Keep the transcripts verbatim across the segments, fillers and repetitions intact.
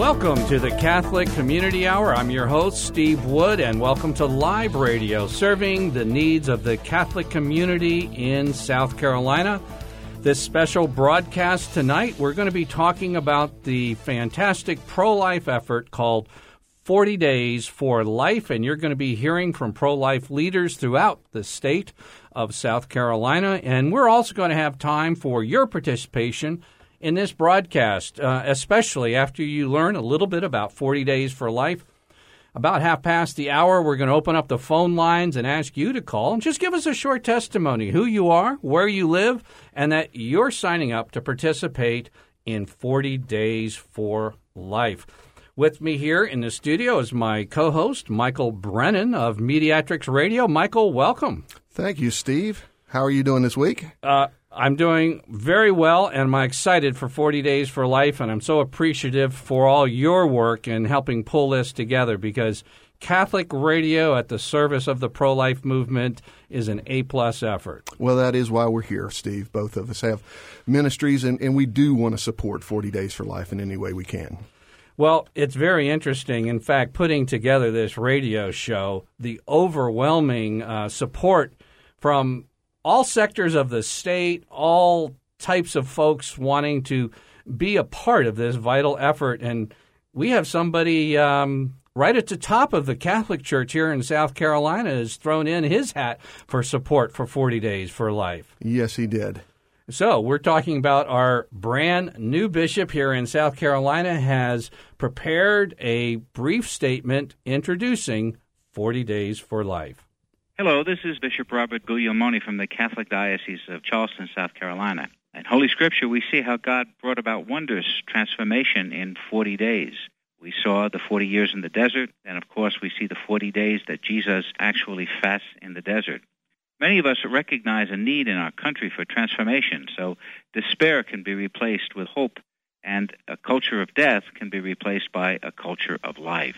Welcome to the Catholic Community Hour. I'm your host, Steve Wood, and welcome to Live Radio, serving the needs of the Catholic community in South Carolina. This special broadcast tonight, we're going to be talking about the fantastic pro-life effort called forty days for Life, and you're going to be hearing from pro-life leaders throughout the state of South Carolina, and we're also going to have time for your participation in this broadcast, uh, especially after you learn a little bit about forty days for Life. About half past the hour, we're going to open up the phone lines and ask you to call and just give us a short testimony, who you are, where you live, and that you're signing up to participate in forty days for Life. With me here in the studio is my co-host, Michael Brennan of Mediatrix Radio. Michael, welcome. Thank you, Steve. How are you doing this week? Uh, I'm doing very well, and I'm excited for forty days for Life, and I'm so appreciative for all your work in helping pull this together, because Catholic radio at the service of the pro-life movement is an A-plus effort. Well, that is why we're here, Steve. Both of us have ministries, and, and we do want to support forty days for Life in any way we can. Well, it's very interesting. In fact, putting together this radio show, the overwhelming uh, support from all sectors of the state, all types of folks wanting to be a part of this vital effort. And we have somebody um, right at the top of the Catholic Church here in South Carolina has thrown in his hat for support for forty days for Life. Yes, he did. So we're talking about our brand new bishop here in South Carolina has prepared a brief statement introducing forty days for Life. Hello, this is Bishop Robert Guglielmone from the Catholic Diocese of Charleston, South Carolina. In Holy Scripture, we see how God brought about wondrous transformation in forty days. We saw the forty years in the desert, and of course we see the forty days that Jesus actually fasts in the desert. Many of us recognize a need in our country for transformation, so despair can be replaced with hope, and a culture of death can be replaced by a culture of life.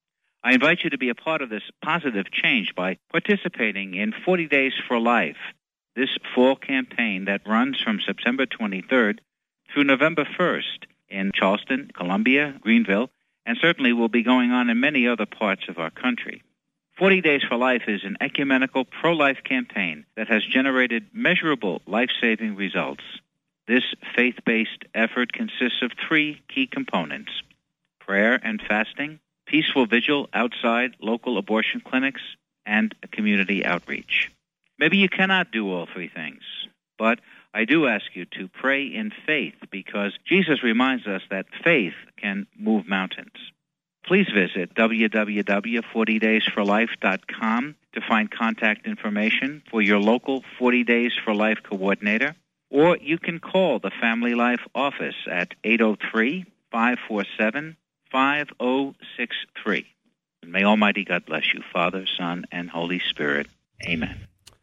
I invite you to be a part of this positive change by participating in forty days for Life, this fall campaign that runs from September twenty-third through November first in Charleston, Columbia, Greenville, and certainly will be going on in many other parts of our country. forty days for Life is an ecumenical pro-life campaign that has generated measurable life-saving results. This faith-based effort consists of three key components: prayer and fasting, peaceful vigil outside local abortion clinics, and community outreach. Maybe you cannot do all three things, but I do ask you to pray in faith, because Jesus reminds us that faith can move mountains. Please visit w w w dot forty days for life dot com to find contact information for your local forty days for Life coordinator, or you can call the Family Life office at eight oh three, five four seven, five oh six three. And may Almighty God bless you, Father, Son, and Holy Spirit. Amen.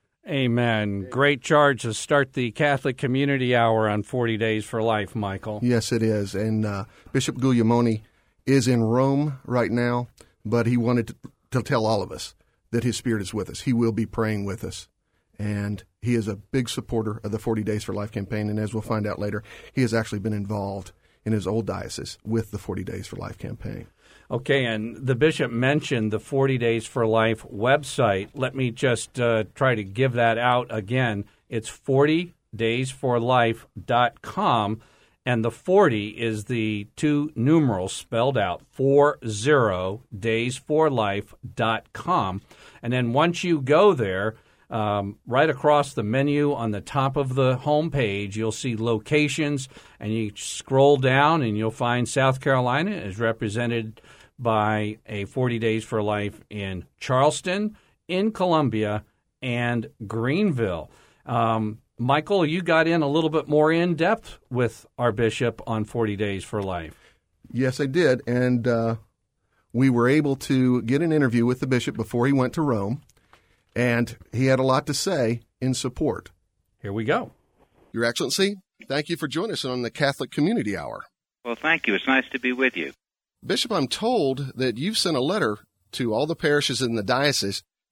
Amen. Great charge to start the Catholic Community Hour on forty days for Life, Michael. Yes, it is. And uh, Bishop Guglielmone is in Rome right now, but he wanted to, to tell all of us that his Spirit is with us. He will be praying with us. And he is a big supporter of the forty days for Life campaign. And as we'll find out later, he has actually been involved in his old diocese with the forty days for Life campaign. Okay, and the bishop mentioned the forty days for Life website. Let me just uh, try to give that out again. It's forty days for life dot com, and the forty is the two numerals spelled out, forty days for life dot com. And then once you go there, Um, right across the menu on the top of the home page, you'll see locations, and you scroll down and you'll find South Carolina is represented by a forty days for Life in Charleston, in Columbia, and Greenville. Um, Michael, you got in a little bit more in depth with our bishop on forty days for Life. Yes, I did, and uh, we were able to get an interview with the bishop before he went to Rome. And he had a lot to say in support. Here we go. Your Excellency, thank you for joining us on the Catholic Community Hour. Well, thank you. It's nice to be with you. Bishop, I'm told that you've sent a letter to all the parishes in the diocese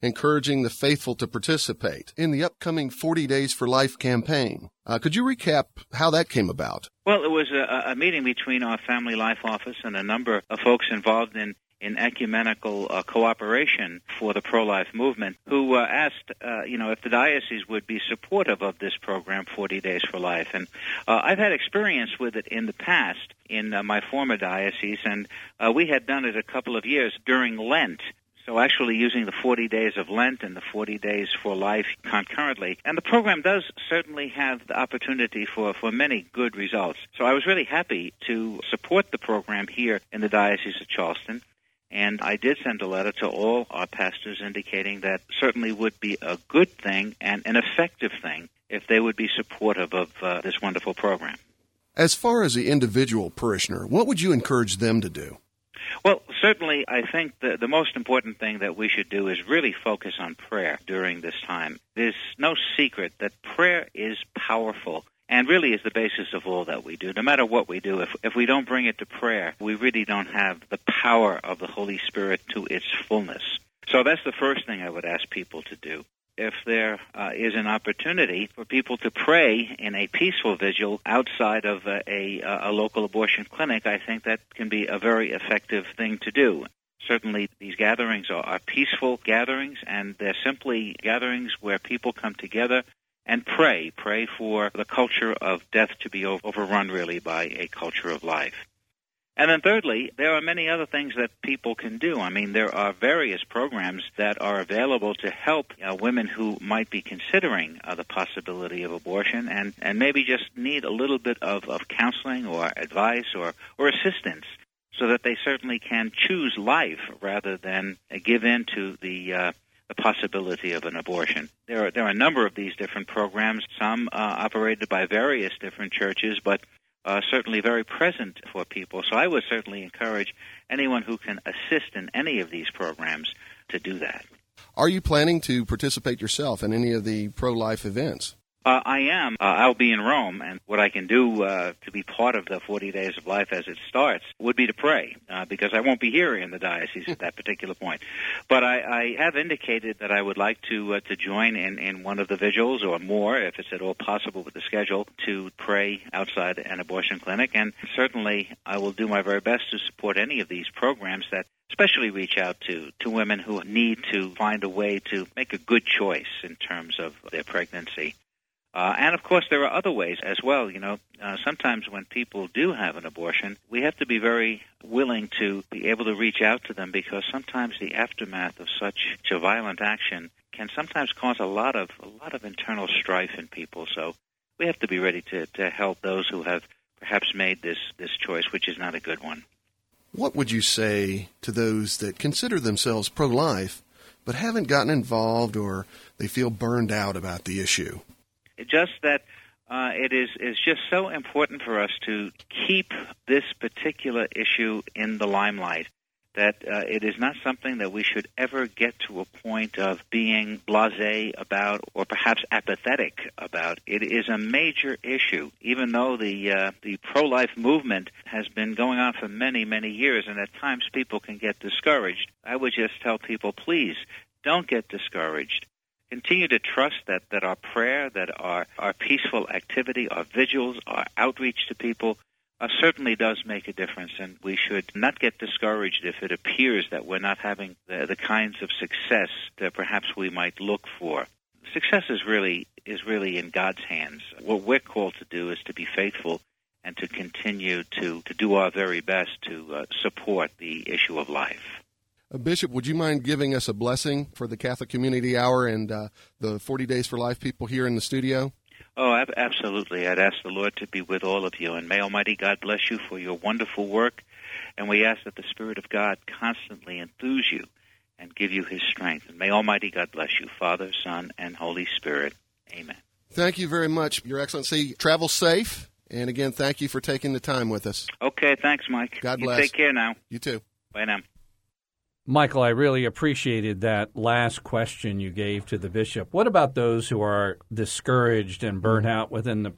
encouraging the faithful to participate in the upcoming forty Days for Life campaign. Uh, could you recap how that came about? Well, it was a, a meeting between our Family Life Office and a number of folks involved in in ecumenical uh, cooperation for the pro-life movement, who uh, asked, uh, you know, if the diocese would be supportive of this program, forty Days for Life. And uh, I've had experience with it in the past in uh, my former diocese, and uh, we had done it a couple of years during Lent. So actually using the forty days of Lent and the forty Days for Life concurrently. And the program does certainly have the opportunity for, for many good results. So I was really happy to support the program here in the Diocese of Charleston. And I did send a letter to all our pastors indicating that certainly would be a good thing and an effective thing if they would be supportive of uh, this wonderful program. As far as the individual parishioner, what would you encourage them to do? Well, certainly I think the, the most important thing that we should do is really focus on prayer during this time. There's no secret that prayer is powerful and really is the basis of all that we do. No matter what we do, if if we don't bring it to prayer, we really don't have the power of the Holy Spirit to its fullness. So that's the first thing I would ask people to do. If there uh, is an opportunity for people to pray in a peaceful vigil outside of a, a, a local abortion clinic, I think that can be a very effective thing to do. Certainly, these gatherings are, are peaceful gatherings, and they're simply gatherings where people come together and pray, pray for the culture of death to be overrun, really, by a culture of life. And then thirdly, there are many other things that people can do. I mean, there are various programs that are available to help uh, women who might be considering uh, the possibility of abortion and, and maybe just need a little bit of, of counseling or advice or, or assistance so that they certainly can choose life rather than uh, give in to the uh, the possibility of an abortion. There are, there are a number of these different programs, some uh, operated by various different churches, but uh, certainly very present for people. So I would certainly encourage anyone who can assist in any of these programs to do that. Are you planning to participate yourself in any of the pro-life events? Uh, I am. Uh, I'll be in Rome, and what I can do uh, to be part of the forty Days of Life as it starts would be to pray, uh, because I won't be here in the diocese at that particular point. But I, I have indicated that I would like to uh, to join in, in one of the vigils or more, if it's at all possible with the schedule, to pray outside an abortion clinic. And certainly I will do my very best to support any of these programs that especially reach out to, to women who need to find a way to make a good choice in terms of their pregnancy. Uh, and, of course, there are other ways as well. You know, uh, sometimes when people do have an abortion, we have to be very willing to be able to reach out to them because sometimes the aftermath of such a violent action can sometimes cause a lot of a lot of internal strife in people. So we have to be ready to, to help those who have perhaps made this, this choice, which is not a good one. What would you say to those that consider themselves pro-life but haven't gotten involved or they feel burned out about the issue? Just that uh, it is, is just so important for us to keep this particular issue in the limelight, that uh, it is not something that we should ever get to a point of being blasé about or perhaps apathetic about. It is a major issue, even though the uh, the pro-life movement has been going on for many, many years, and at times people can get discouraged. I would just tell people, please, don't get discouraged. Continue to trust that, that our prayer, that our, our peaceful activity, our vigils, our outreach to people uh, certainly does make a difference, and we should not get discouraged if it appears that we're not having the, the kinds of success that perhaps we might look for. Success is really is really in God's hands. What we're called to do is to be faithful and to continue to, to do our very best to uh, support the issue of life. Uh, Bishop, would you mind giving us a blessing for the Catholic Community Hour and uh, the forty Days for Life people here in the studio? Oh, ab- absolutely. I'd ask the Lord to be with all of you. And may Almighty God bless you for your wonderful work. And we ask that the Spirit of God constantly enthuse you and give you His strength. And may Almighty God bless you, Father, Son, and Holy Spirit. Amen. Thank you very much, Your Excellency. Travel safe. And again, thank you for taking the time with us. Okay, thanks, Mike. God you bless. Take care now. You too. Bye now. Michael, I really appreciated that last question you gave to the bishop. What about those who are discouraged and burnt out within the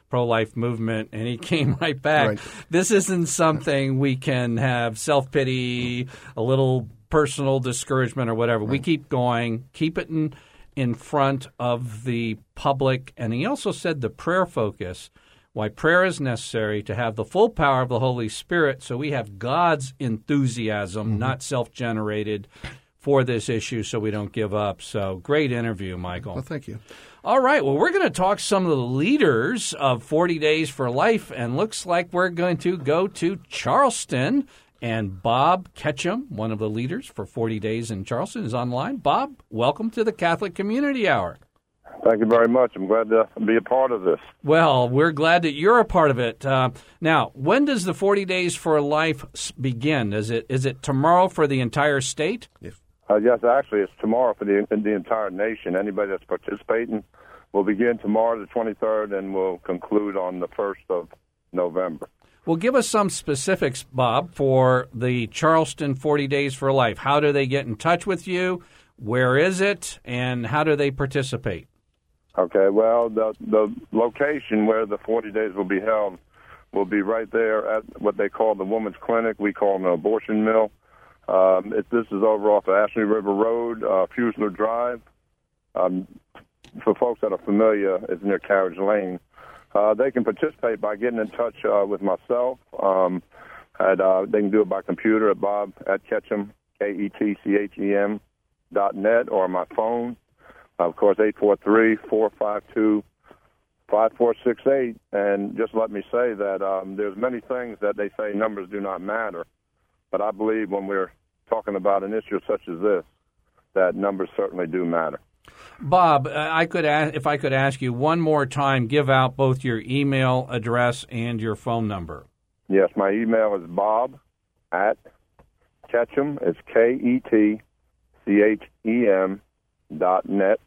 pro-life movement, and he came right back. Right. This isn't something we can have self-pity, a little personal discouragement or whatever. Right. We keep going, keep it in, in front of the public. And he also said the prayer focus, why prayer is necessary to have the full power of the Holy Spirit so we have God's enthusiasm, mm-hmm. not self-generated, for this issue so we don't give up. So great interview, Michael. Well, thank you. All right. Well, we're going to talk some of the leaders of forty Days for Life, and looks like we're going to go to Charleston. And Bob Ketchum, one of the leaders for forty Days in Charleston, is online. Bob, welcome to the Catholic Community Hour. Thank you very much. I'm glad to be a part of this. Well, we're glad that you're a part of it. Uh, now, when does the forty Days for Life begin? Is it is it tomorrow for the entire state? Yes. Uh, yes, actually, it's tomorrow for the the entire nation. Anybody that's participating will begin tomorrow, the twenty-third, and will conclude on the first of November. Well, give us some specifics, Bob, for the Charleston forty Days for Life. How do they get in touch with you? Where is it? And how do they participate? Okay, well, the the location where the forty days will be held will be right there at what they call the Women's Clinic. We call it an abortion mill. Um, it, this is over off of Ashley River Road, uh, Fusler Drive. Um, for folks that are familiar, it's near Carriage Lane. Uh, they can participate by getting in touch uh, with myself. Um, at, uh, they can do it by computer at Bob at Ketchum, K E T C H E M dot net, or my phone, of course, eight four three, four five two, five four six eight. And just let me say that um, there's many things that they say numbers do not matter. But I believe when we're talking about an issue such as this, that numbers certainly do matter. Bob, I could ask, if I could ask you one more time, give out both your email address and your phone number. Yes, my email is bob at Ketchum. It's K E T C H E M dot net.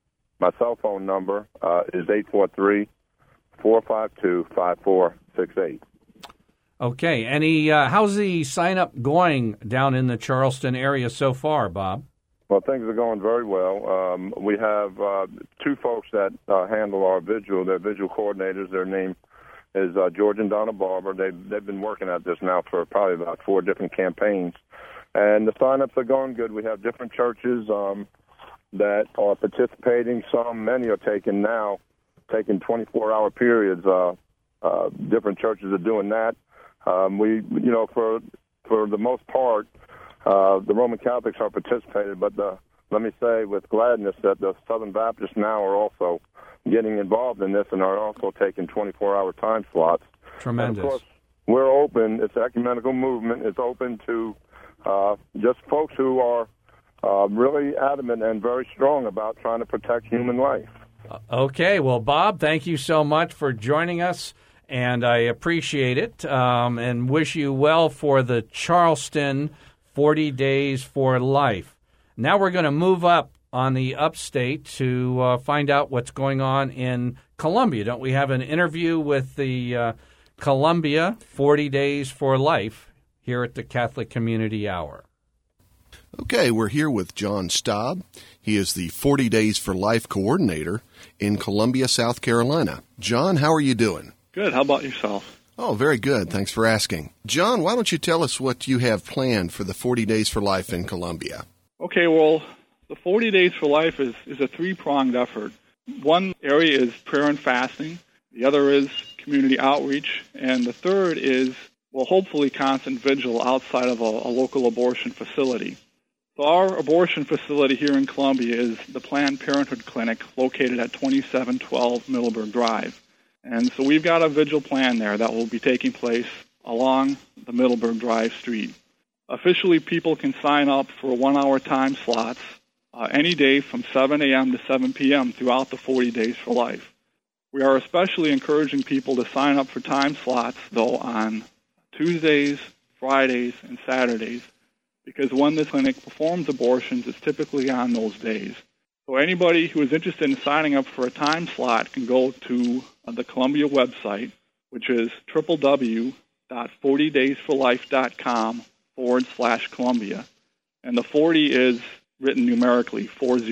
My cell phone number uh, is eight four three, four five two, five four six eight. Okay. Any? Uh, how's the sign-up going down in the Charleston area so far, Bob? Well, things are going very well. Um, we have uh, two folks that uh, handle our vigil. They're vigil coordinators. Their name is uh, George and Donna Barber. They've, they've been working at this now for probably about four different campaigns. And the sign-ups are going good. We have different churches um, that are participating. Some, many are taking now, taking twenty-four hour periods. Uh, uh, different churches are doing that. Um, we, you know, for for the most part, uh, the Roman Catholics are participating, but the, let me say with gladness that the Southern Baptists now are also getting involved in this and are also taking twenty-four hour time slots. Tremendous. And of course, we're open. It's an ecumenical movement. It's open to uh, just folks who are uh, really adamant and very strong about trying to protect human life. Okay. Well, Bob, thank you so much for joining us. And I appreciate it um, and wish you well for the Charleston forty Days for Life. Now we're going to move up on the upstate to uh, find out what's going on in Columbia. Don't we have an interview with the uh, Columbia forty Days for Life here at the Catholic Community Hour? Okay, we're here with John Staub. He is the forty Days for Life coordinator in Columbia, South Carolina. John, how are you doing? Good. How about yourself? Oh, very good. Thanks for asking. John, why don't you tell us what you have planned for the forty Days for Life in Columbia? Okay, well, the forty Days for Life is, is a three-pronged effort. One area is prayer and fasting. The other is community outreach. And the third is, well, hopefully constant vigil outside of a, a local abortion facility. So our abortion facility here in Columbia is the Planned Parenthood Clinic located at twenty-seven twelve Middleburg Drive. And so we've got a vigil plan there that will be taking place along the Middleburg Drive street. Officially, people can sign up for one-hour time slots uh, any day from seven a.m. to seven p.m. throughout the forty Days for Life. We are especially encouraging people to sign up for time slots, though, on Tuesdays, Fridays, and Saturdays, because when the clinic performs abortions, it's typically on those days. So anybody who is interested in signing up for a time slot can go to the Columbia website, which is www.forty days for life.com forward slash Columbia. And the forty is written numerically, four zero.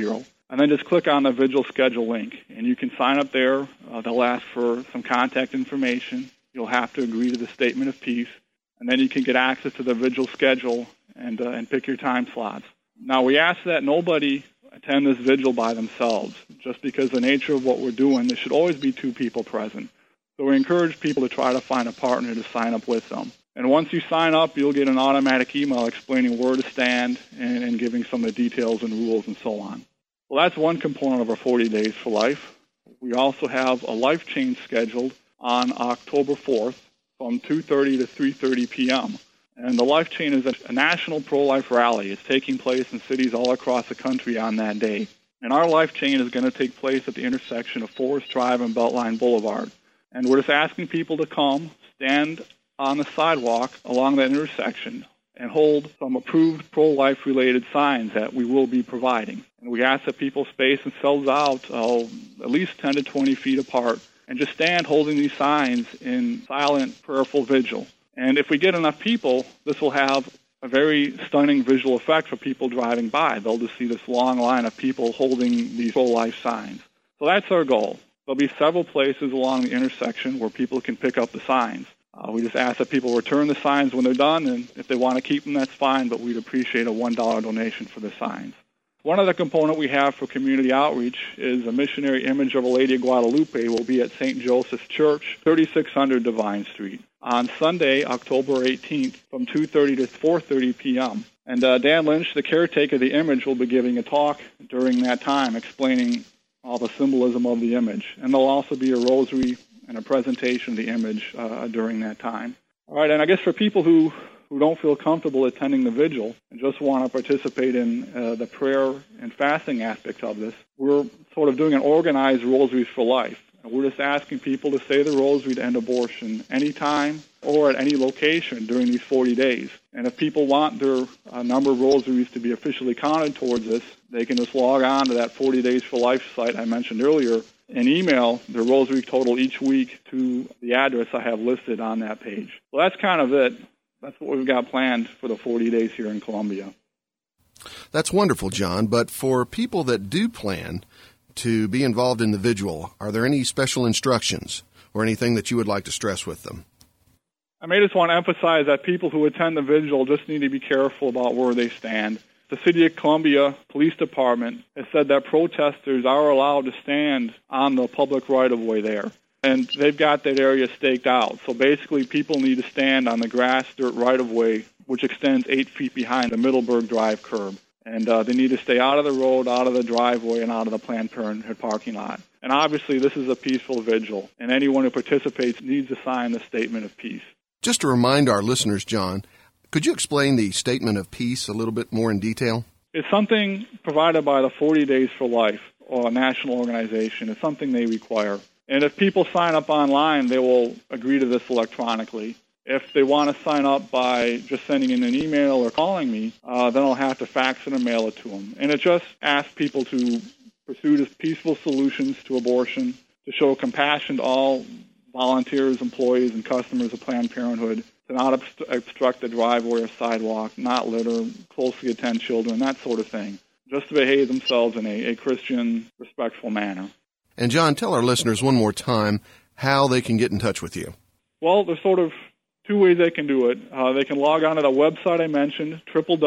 and then just click on the Vigil schedule link. And you can sign up there. Uh, they'll ask for some contact information. You'll have to agree to the statement of peace, and then you can get access to the Vigil schedule and uh, and pick your time slots. Now, we ask that nobody attend this vigil by themselves, just because the nature of what we're doing, there should always be two people present. So we encourage people to try to find a partner to sign up with them. And once you sign up, you'll get an automatic email explaining where to stand and, and giving some of the details and rules and so on. Well, that's one component of our forty Days for Life. We also have a life change scheduled on October fourth from two thirty to three thirty p.m. And the Life Chain is a national pro-life rally. It's taking place in cities all across the country on that day. And our Life Chain is going to take place at the intersection of Forest Drive and Beltline Boulevard. And we're just asking people to come, stand on the sidewalk along that intersection, and hold some approved pro-life related signs that we will be providing. And we ask that people space themselves out uh, at least ten to twenty feet apart and just stand holding these signs in silent, prayerful vigil. And if we get enough people, this will have a very stunning visual effect for people driving by. They'll just see this long line of people holding these pro-life signs. So that's our goal. There'll be several places along the intersection where people can pick up the signs. Uh, we just ask that people return the signs when they're done, and if they want to keep them, that's fine, but we'd appreciate a one dollar donation for the signs. One other component we have for community outreach is a missionary image of a Lady of Guadalupe will be at Saint Joseph's Church, thirty-six hundred Divine Street, on Sunday, October eighteenth, from two thirty to four thirty p.m. And uh, Dan Lynch, the caretaker of the image, will be giving a talk during that time explaining all the symbolism of the image. And there'll also be a rosary and a presentation of the image uh, during that time. All right, and I guess for people who, who don't feel comfortable attending the vigil and just want to participate in uh, the prayer and fasting aspect of this, we're sort of doing an organized Rosaries for Life. And we're just asking people to say the rosary to end abortion anytime or at any location during these forty days. And if people want their uh, number of rosaries to be officially counted towards this, they can just log on to that forty Days for Life site I mentioned earlier and email their rosary total each week to the address I have listed on that page. So that's kind of it. That's what we've got planned for the forty days here in Columbia. That's wonderful, John. But for people that do plan to be involved in the vigil, are there any special instructions or anything that you would like to stress with them? I may just want to emphasize that people who attend the vigil just need to be careful about where they stand. The City of Columbia Police Department has said that protesters are allowed to stand on the public right-of-way there, and they've got that area staked out. So basically, people need to stand on the grass dirt right-of-way, which extends eight feet behind the Middleburg Drive curb. And uh, they need to stay out of the road, out of the driveway, and out of the Planned Parenthood parking lot. And obviously, this is a peaceful vigil, and anyone who participates needs to sign the Statement of Peace. Just to remind our listeners, John, could you explain the Statement of Peace a little bit more in detail? It's something provided by the forty Days for Life, or a national organization. It's something they require. And if people sign up online, they will agree to this electronically. If they want to sign up by just sending in an email or calling me, uh, then I'll have to fax it and mail it to them. And it just asks people to pursue peaceful solutions to abortion, to show compassion to all volunteers, employees, and customers of Planned Parenthood, to not obst- obstruct the driveway or sidewalk, not litter, closely attend children, that sort of thing. Just to behave themselves in a, a Christian, respectful manner. And John, tell our listeners one more time how they can get in touch with you. Well, there's sort of two ways they can do it. Uh, they can log on to the website I mentioned,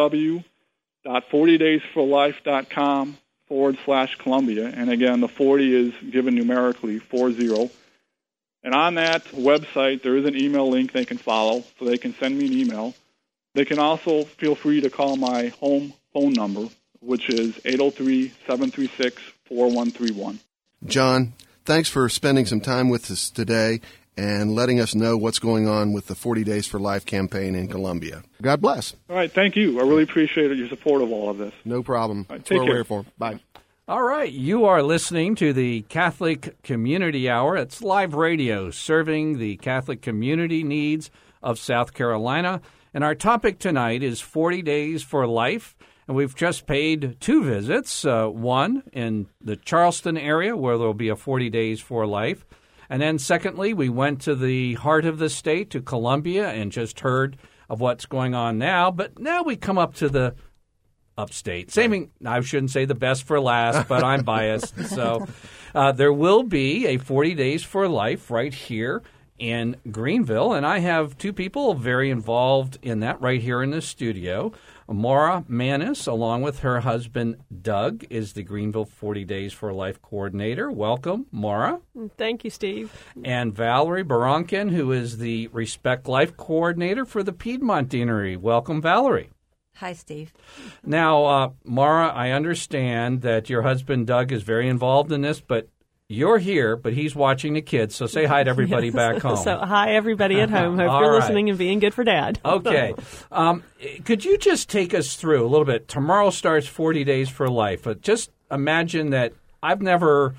www.forty days for life.com forward slash Columbia. And again, the forty is given numerically, four zero. And on that website, there is an email link they can follow, so they can send me an email. They can also feel free to call my home phone number, which is eight oh three, seven three six, four one three one. John, thanks for spending some time with us today and letting us know what's going on with the forty Days for Life campaign in Columbia. God bless. All right, thank you. I really appreciate your support of all of this. No problem. All right, That's take what care. we're here for. Bye. All right, you are listening to the Catholic Community Hour. It's live radio serving the Catholic community needs of South Carolina. And our topic tonight is forty Days for Life. And we've just paid two visits, uh, one in the Charleston area where there will be a forty Days for Life. And then secondly, we went to the heart of the state, to Columbia, and just heard of what's going on now. But now we come up to the upstate. Saving, I shouldn't say the best for last, but I'm biased. So uh, there will be a forty Days for Life right here in Greenville, and I have two people very involved in that right here in the studio. Maura Manis, along with her husband Doug, is the Greenville forty Days for Life coordinator. Welcome, Maura. Thank you, Steve. And Valerie Barankin, who is the Respect Life coordinator for the Piedmont Deanery. Welcome, Valerie. Hi, Steve. Now, uh, Maura, I understand that your husband Doug is very involved in this, but you're here, but he's watching the kids, so say hi to everybody yes. back home. So hi, everybody at home. Hope you're right. listening and being good for Dad. Okay. Um, could you just take us through a little bit? Tomorrow starts forty Days for Life. But just imagine that I've never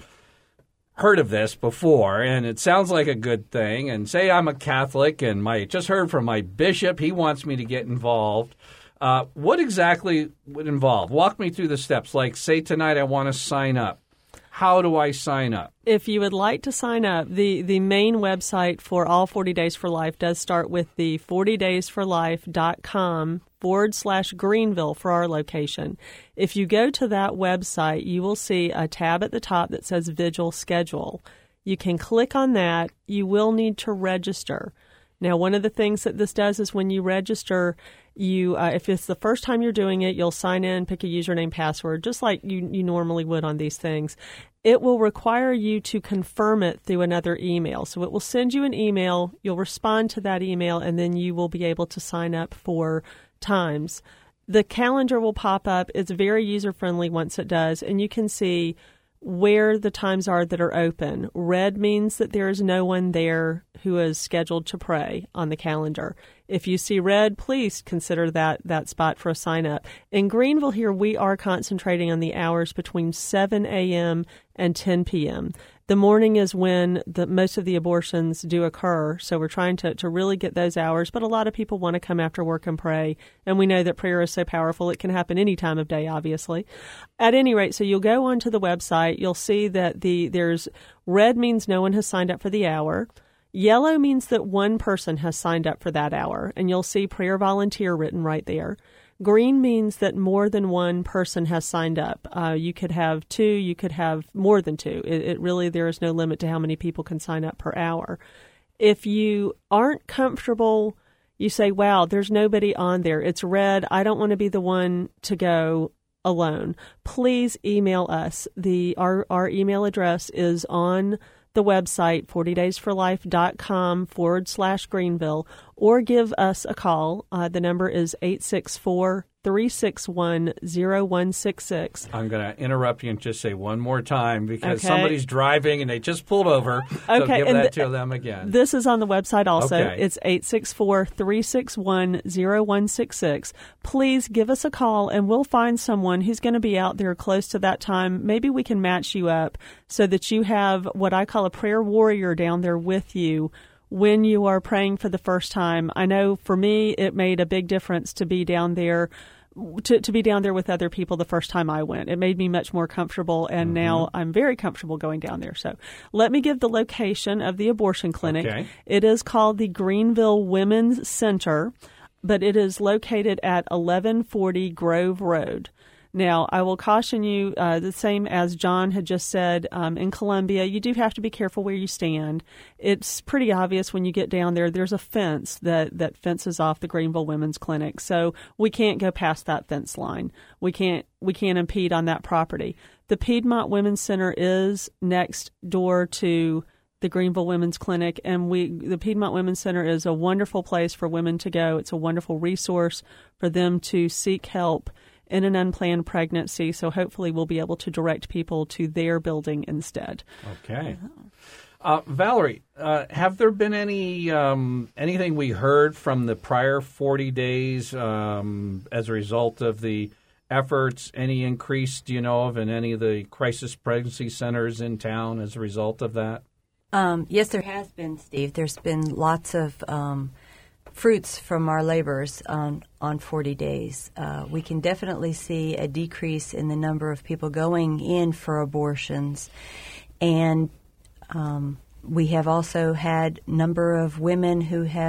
heard of this before, and it sounds like a good thing. And say I'm a Catholic, and my just heard from my bishop. He wants me to get involved. Uh, what exactly would involve? Walk me through the steps. Like, say tonight I want to sign up. How do I sign up? If you would like to sign up, the, the main website for all forty Days for Life does start with the forty days for life dot com forward slash Greenville for our location. If you go to that website, you will see a tab at the top that says Vigil Schedule. You can click on that. You will need to register. Now, one of the things that this does is when you register, you uh, if it's the first time you're doing it, you'll sign in, pick a username, password, just like you, you normally would on these things. It will require you to confirm it through another email. So it will send you an email, you'll respond to that email, and then you will be able to sign up for times. The calendar will pop up. It's very user-friendly once it does, and you can see where the times are that are open. Red means that there is no one there who is scheduled to pray on the calendar. If you see red, please consider that that spot for a sign up. In Greenville here, we are concentrating on the hours between seven a.m. and ten p.m. The morning is when the most of the abortions do occur, so we're trying to, to really get those hours, but a lot of people want to come after work and pray, and we know that prayer is so powerful, it can happen any time of day, obviously. At any rate, so you'll go onto the website, you'll see that the there's red means no one has signed up for the hour. Yellow means that one person has signed up for that hour, and you'll see prayer volunteer written right there. Green means that more than one person has signed up. Uh, you could have two, you could have more than two. It, it really, there is no limit to how many people can sign up per hour. If you aren't comfortable, you say, wow, there's nobody on there. It's red. I don't want to be the one to go alone. Please email us. The our, our email address is on the website, forty days for life dot com forward slash Greenville, or give us a call. Uh, the number is eight six four, three six one, zero one six six. I'm going to interrupt you and just say one more time because okay. somebody's driving and they just pulled over. So okay, give and that th- to them again. This is on the website also. Okay. It's eight six four, three six one, zero one six six. Please give us a call and we'll find someone who's going to be out there close to that time. Maybe we can match you up so that you have what I call a prayer warrior down there with you when you are praying for the first time. I know for me it made a big difference to be down there To, to be down there with other people the first time I went. It made me much more comfortable, and mm-hmm. now I'm very comfortable going down there. So let me give the location of the abortion clinic. Okay. It is called the Greenville Women's Center, but it is located at eleven forty Grove Road. Now, I will caution you, uh, the same as John had just said, um, in Columbia, you do have to be careful where you stand. It's pretty obvious when you get down there, there's a fence that, that fences off the Greenville Women's Clinic. So we can't go past that fence line. We can't, we can't impede on that property. The Piedmont Women's Center is next door to the Greenville Women's Clinic, and we the Piedmont Women's Center is a wonderful place for women to go. It's a wonderful resource for them to seek help in an unplanned pregnancy, so hopefully we'll be able to direct people to their building instead. Okay. Uh, Valerie, uh, have there been any um, anything we heard from the prior forty days um, as a result of the efforts, any increase, do you know of, in any of the crisis pregnancy centers in town as a result of that? Um, yes, there has been, Steve. There's been lots of um fruits from our labors on, on forty days. Uh, we can definitely see a decrease in the number of people going in for abortions. And um, we have also had a number of women who have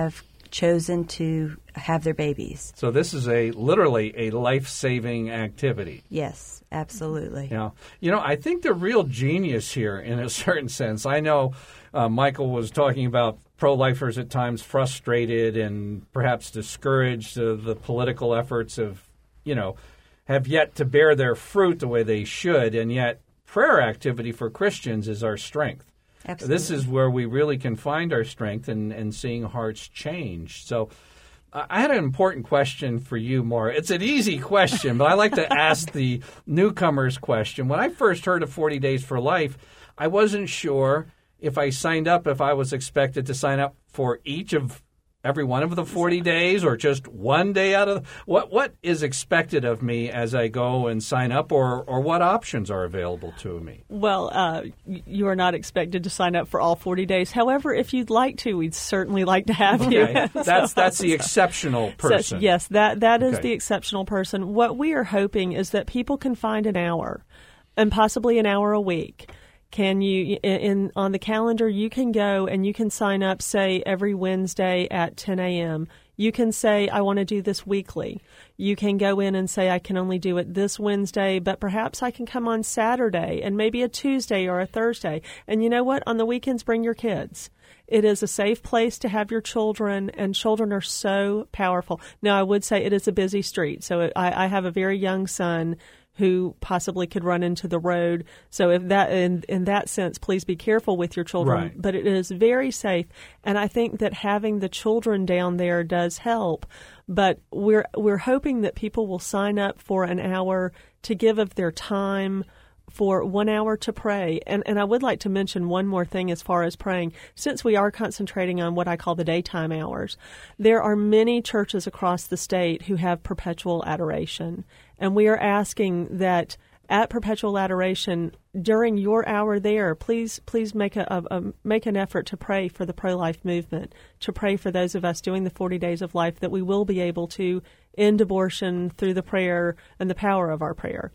chosen to have their babies. So this is a literally a life-saving activity. Yes, absolutely. Yeah. You know, I think the real genius here, in a certain sense, I know uh, Michael was talking about pro-lifers at times frustrated and perhaps discouraged. Uh, the political efforts of, you know, have yet to bear their fruit the way they should, and yet prayer activity for Christians is our strength. Absolutely. This is where we really can find our strength in, in seeing hearts change. So uh, I had an important question for you, Maura. It's an easy question, but I like to ask the newcomers question. When I first heard of forty Days for Life, I wasn't sure if I signed up, if I was expected to sign up for each of every one of the forty days or just one day out of what what is expected of me as I go and sign up, or or what options are available to me? Well, uh, you are not expected to sign up for all forty days. However, if you'd like to, we'd certainly like to have Okay. you. that's that's the exceptional person. So, yes, that that is Okay. the exceptional person. What we are hoping is that people can find an hour, and possibly an hour a week. Can you, in, in on the calendar, you can go and you can sign up, say, every Wednesday at ten a.m. You can say, I want to do this weekly. You can go in and say, I can only do it this Wednesday, but perhaps I can come on Saturday and maybe a Tuesday or a Thursday. And you know what? On the weekends, bring your kids. It is a safe place to have your children, and children are so powerful. Now, I would say it is a busy street. So I, I have a very young son who possibly could run into the road. So if that, in, in that sense, please be careful with your children. Right. But it is very safe. And I think that having the children down there does help. But we're we're hoping that people will sign up for an hour to give of their time, for one hour to pray. And and I would like to mention one more thing as far as praying. Since we are concentrating on what I call the daytime hours, there are many churches across the state who have perpetual adoration. And we are asking that at perpetual adoration, during your hour there, please please make a, a, a make an effort to pray for the pro-life movement, to pray for those of us doing the forty days of life, that we will be able to end abortion through the prayer and the power of our prayer.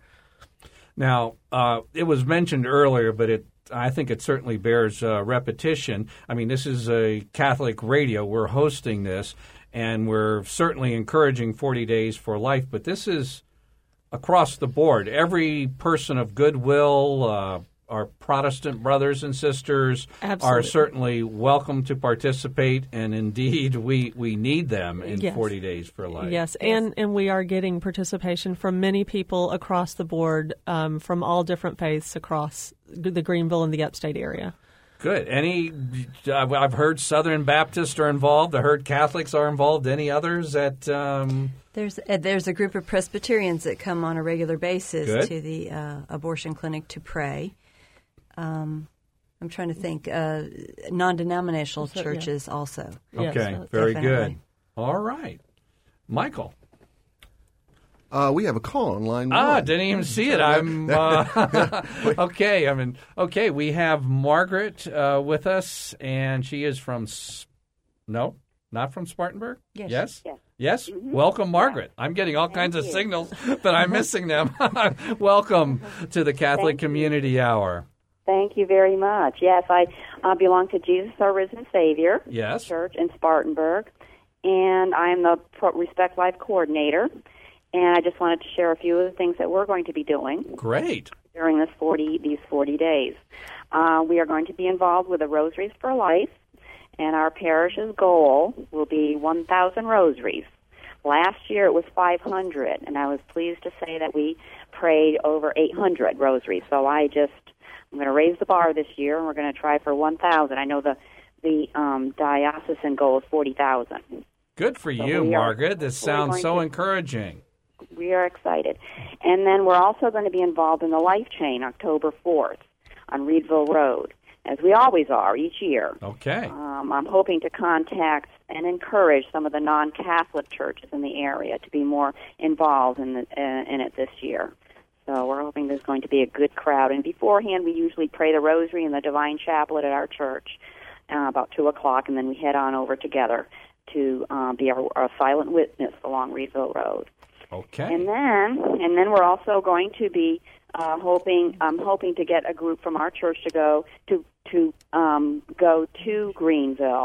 Now, uh, it was mentioned earlier, but it I think it certainly bears uh, repetition. I mean, this is a Catholic radio. We're hosting this, and we're certainly encouraging forty Days for Life, but this is across the board. Every person of goodwill, uh, our Protestant brothers and sisters Absolutely. are certainly welcome to participate, and indeed we, we need them in Yes. forty Days for Life. Yes, and, and we are getting participation from many people across the board, um, from all different faiths across the Greenville and the upstate area. Good. Any? I've heard Southern Baptists are involved. I heard Catholics are involved. Any others that? Um... There's uh, there's a group of Presbyterians that come on a regular basis Good. to the uh, abortion clinic to pray. Um, I'm trying to think. Uh, non-denominational So, yeah. churches also. Yes, Okay. uh, Very definitely. good. All right, Michael. Uh, we have a call on line Ah, one. didn't even see it. I'm uh, okay. I mean, okay. We have Margaret uh, with us, and she is from. S- no, not from Spartanburg. Yes. Yes. Yes. Yes? Mm-hmm. Welcome, Margaret. I'm getting all kinds of you. signals, but I'm missing them. Welcome to the Catholic Thank you. Community Hour. Thank you very much. Yes, I uh, belong to Jesus Our Risen Savior Yes. Church in Spartanburg, and I'm the Pro- Respect Life coordinator. And I just wanted to share a few of the things that we're going to be doing Great. during this forty these forty days. Uh, we are going to be involved with the Rosaries for Life, and our parish's goal will be one thousand rosaries. Last year it was five hundred, and I was pleased to say that we prayed over eight hundred rosaries. So I just, I'm going to raise the bar this year, and we're going to try for one thousand. I know the, the um, diocesan goal is forty thousand. Good for So you, we are- Margaret. This we're sounds going so to- encouraging. We are excited. And then we're also going to be involved in the Life Chain October fourth on Reedville Road, as we always are each year. Okay. Um, I'm hoping to contact and encourage some of the non-Catholic churches in the area to be more involved in, the, uh, in it this year. So we're hoping there's going to be a good crowd. And beforehand, we usually pray the Rosary and the Divine Chaplet at our church uh, about two o'clock, and then we head on over together to uh, be our, our silent witness along Reedville Road. Okay. And then, and then we're also going to be uh, hoping. I'm hoping to get a group from our church to go to to um, go to Greenville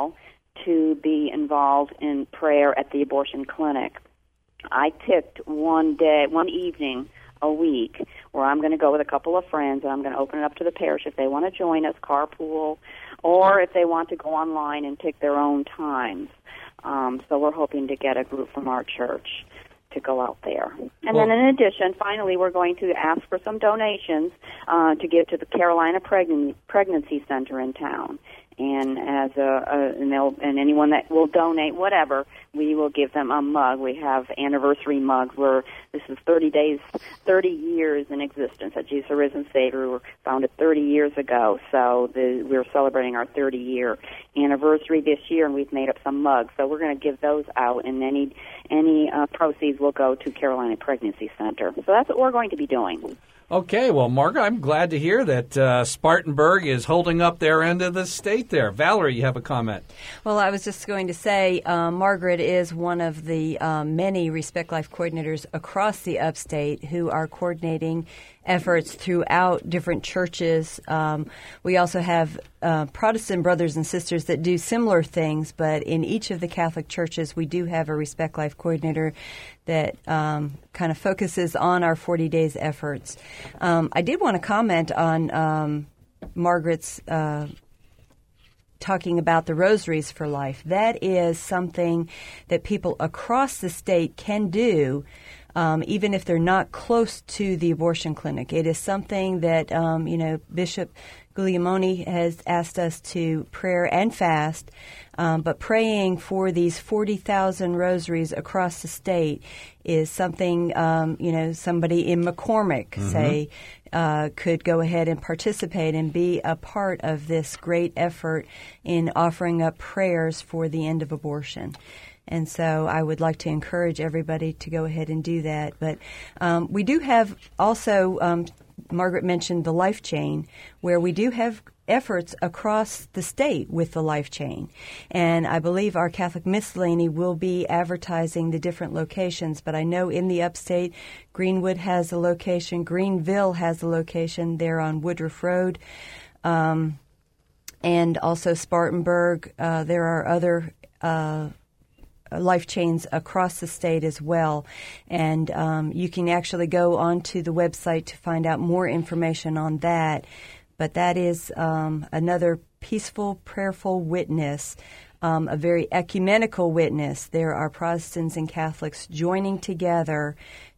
to be involved in prayer at the abortion clinic. I picked one day, one evening a week where I'm going to go with a couple of friends, and I'm going to open it up to the parish if they want to join us, carpool, or if they want to go online and pick their own times. Um, so we're hoping to get a group from our church to go out there. And well, then in addition, finally, we're going to ask for some donations uh, to give to the Carolina Pregn- Pregnancy Center in town. And as a, a and, they'll, and anyone that will donate whatever, we will give them a mug. We have anniversary mugs where this is thirty days, thirty years in existence at Jesus Risen Savior. We were founded thirty years ago, so the, we're celebrating our thirty-year anniversary this year, and we've made up some mugs. So we're going to give those out, and any any uh, proceeds will go to Carolina Pregnancy Center. So that's what we're going to be doing. Okay, well, Margaret, I'm glad to hear that uh, Spartanburg is holding up their end of the state there. Valerie, you have a comment. Well, I was just going to say uh, Margaret is one of the uh, many Respect Life coordinators across the upstate who are coordinating efforts throughout different churches. Um, we also have uh, Protestant brothers and sisters that do similar things, but in each of the Catholic churches, we do have a Respect Life coordinator that um, kind of focuses on our forty days efforts. Um, I did want to comment on um, Margaret's uh, talking about the Rosaries for Life. That is something that people across the state can do, Um, even if they're not close to the abortion clinic. It is something that, um, you know, Bishop Guglielmone has asked us to prayer and fast, um, but praying for these forty thousand rosaries across the state is something, um, you know, somebody in McCormick, mm-hmm. say, uh, could go ahead and participate and be a part of this great effort in offering up prayers for the end of abortion. And so I would like to encourage everybody to go ahead and do that. But um, we do have also, um, Margaret mentioned the Life Chain, where we do have efforts across the state with the Life Chain. And I believe our Catholic Miscellany will be advertising the different locations. But I know in the upstate, Greenwood has a location, Greenville has a location there on Woodruff Road. Um, and also Spartanburg. Uh, there are other uh Life Chains across the state as well. And um, you can actually go onto the website to find out more information on that. But that is um, another peaceful, prayerful witness, um, a very ecumenical witness. There are Protestants and Catholics joining together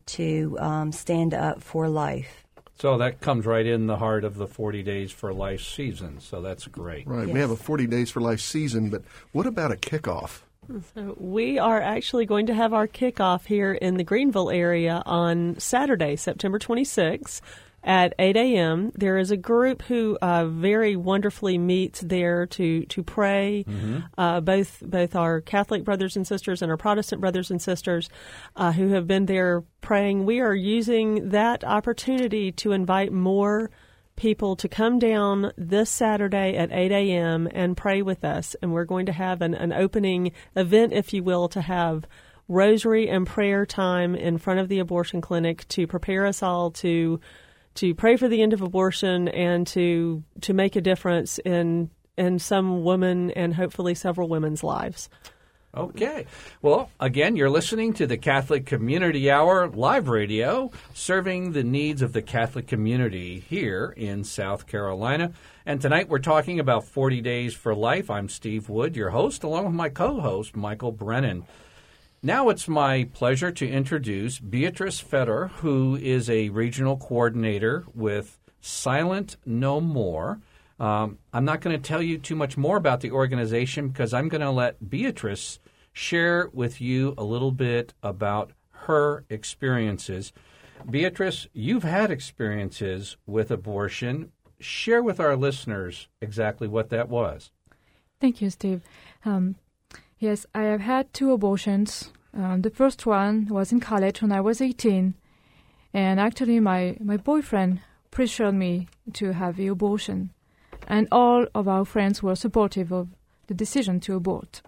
to um, stand up for life. So that comes right in the heart of the forty Days for Life season. So that's great. Right. Yes. We have a forty Days for Life season, but what about a kickoff? So we are actually going to have our kickoff here in the Greenville area on Saturday, September twenty-sixth at eight a.m. There is a group who uh, very wonderfully meets there to to pray. Mm-hmm. Uh, both both our Catholic brothers and sisters and our Protestant brothers and sisters uh, who have been there praying. We are using that opportunity to invite more people to come down this Saturday at eight a.m. and pray with us. And we're going to have an, an opening event, if you will, to have rosary and prayer time in front of the abortion clinic to prepare us all to to pray for the end of abortion and to to make a difference in in some women and hopefully several women's lives. Okay. Well, again, you're listening to the Catholic Community Hour live radio, serving the needs of the Catholic community here in South Carolina. And tonight we're talking about forty Days for Life. I'm Steve Wood, your host, along with my co-host, Michael Brennan. Now it's my pleasure to introduce Beatrice Fetter, who is a regional coordinator with Silent No More. Um, I'm not going to tell you too much more about the organization because I'm going to let Beatrice share with you a little bit about her experiences. Beatrice, you've had experiences with abortion. Share with our listeners exactly what that was. Thank you, Steve. Um, yes, I have had two abortions. Um, the first one was in college when I was eighteen. And actually my, my boyfriend pressured me to have the abortion. And all of our friends were supportive of the decision to abort.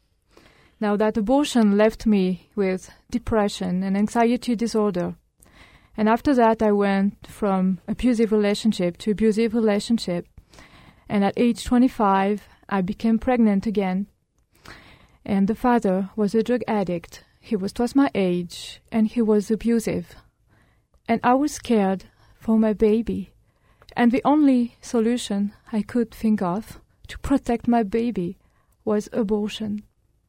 Now, that abortion left me with depression and anxiety disorder. And after that, I went from abusive relationship to abusive relationship. And at age twenty-five, I became pregnant again. And the father was a drug addict. He was twice my age, and he was abusive. And I was scared for my baby. And the only solution I could think of to protect my baby was abortion.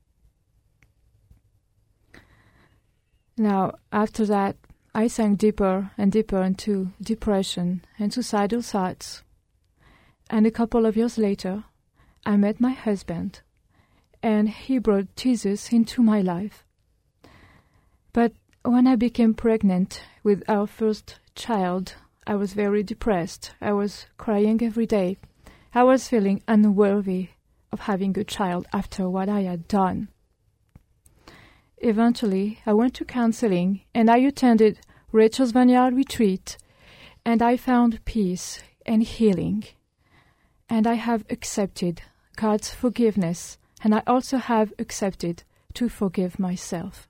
Now, after that, I sank deeper and deeper into depression and suicidal thoughts. And a couple of years later, I met my husband, and he brought Jesus into my life. But when I became pregnant with our first child, I was very depressed. I was crying every day. I was feeling unworthy of having a child after what I had done. Eventually, I went to counseling, and I attended Rachel's Vineyard Retreat, and I found peace and healing. And I have accepted God's forgiveness, and I also have accepted to forgive myself.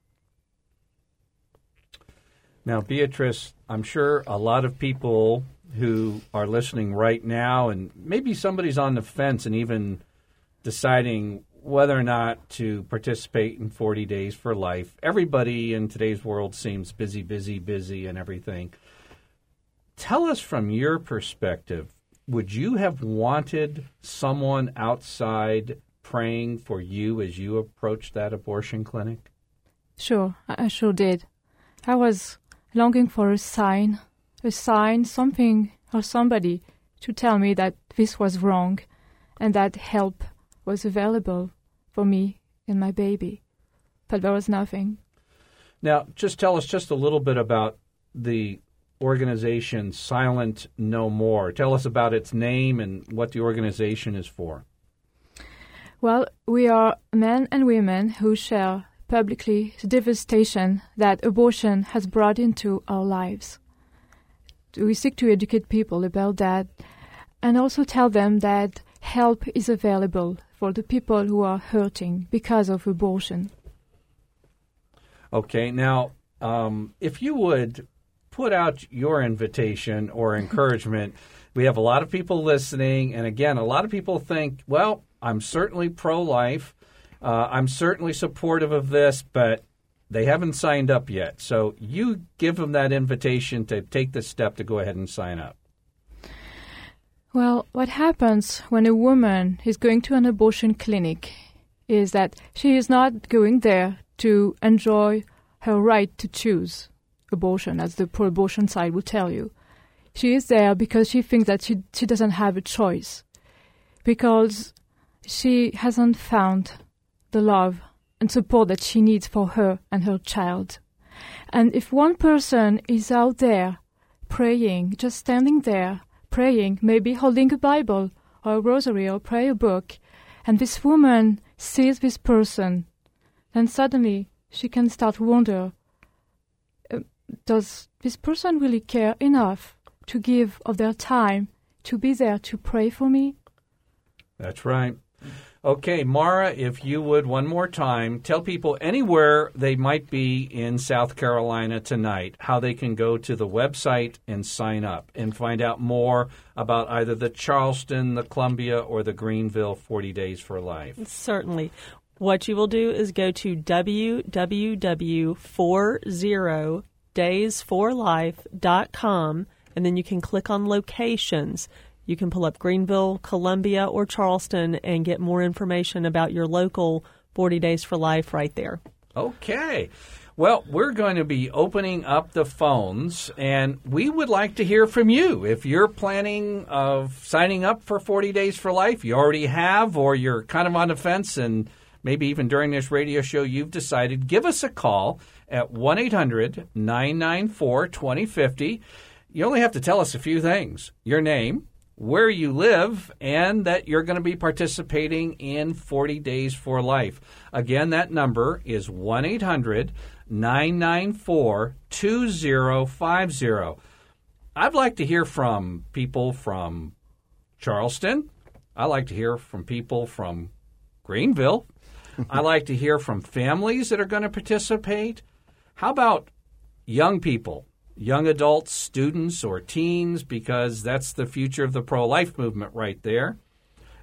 Now, Beatrice, I'm sure a lot of people who are listening right now, and maybe somebody's on the fence and even deciding whether or not to participate in forty days for life. Everybody in today's world seems busy, busy, busy and everything. Tell us from your perspective, would you have wanted someone outside praying for you as you approached that abortion clinic? Sure, I sure did. I was longing for a sign, a sign, something or somebody to tell me that this was wrong and that help was available for me and my baby. But there was nothing. Now, just tell us just a little bit about the organization Silent No More. Tell us about its name and what the organization is for. Well, we are men and women who share publicly the devastation that abortion has brought into our lives. We seek to educate people about that and also tell them that help is available for the people who are hurting because of abortion. Okay, now, um, if you would put out your invitation or encouragement. We have a lot of people listening, and again, a lot of people think, well, I'm certainly pro-life, uh, I'm certainly supportive of this, but they haven't signed up yet. So you give them that invitation to take the step to go ahead and sign up. Well, what happens when a woman is going to an abortion clinic is that she is not going there to enjoy her right to choose abortion, as the pro-abortion side will tell you. She is there because she thinks that she, she doesn't have a choice, because she hasn't found the love and support that she needs for her and her child. And if one person is out there praying, just standing there, praying, maybe holding a Bible or a rosary or prayer book, and this woman sees this person, then suddenly she can start to wonder, uh, does this person really care enough to give of their time to be there to pray for me? That's right. Okay, Mara, if you would one more time, tell people anywhere they might be in South Carolina tonight how they can go to the website and sign up and find out more about either the Charleston, the Columbia, or the Greenville forty Days for Life. Certainly. What you will do is go to w w w dot forty days for life dot com, and then you can click on locations. You can pull up Greenville, Columbia, or Charleston and get more information about your local forty Days for Life right there. Okay. Well, we're going to be opening up the phones, and we would like to hear from you. If you're planning of signing up for forty Days for Life, you already have, or you're kind of on the fence, and maybe even during this radio show you've decided, give us a call at one eight hundred nine nine four two zero five zero. You only have to tell us a few things: your name, where you live, and that you're going to be participating in forty Days for Life. Again, that number is one eight hundred nine nine four two zero five zero. I'd like to hear from people from Charleston. I'd like to hear from people from Greenville. I'd like to hear from families that are going to participate. How about young people? Young adults, students, or teens, because that's the future of the pro-life movement right there.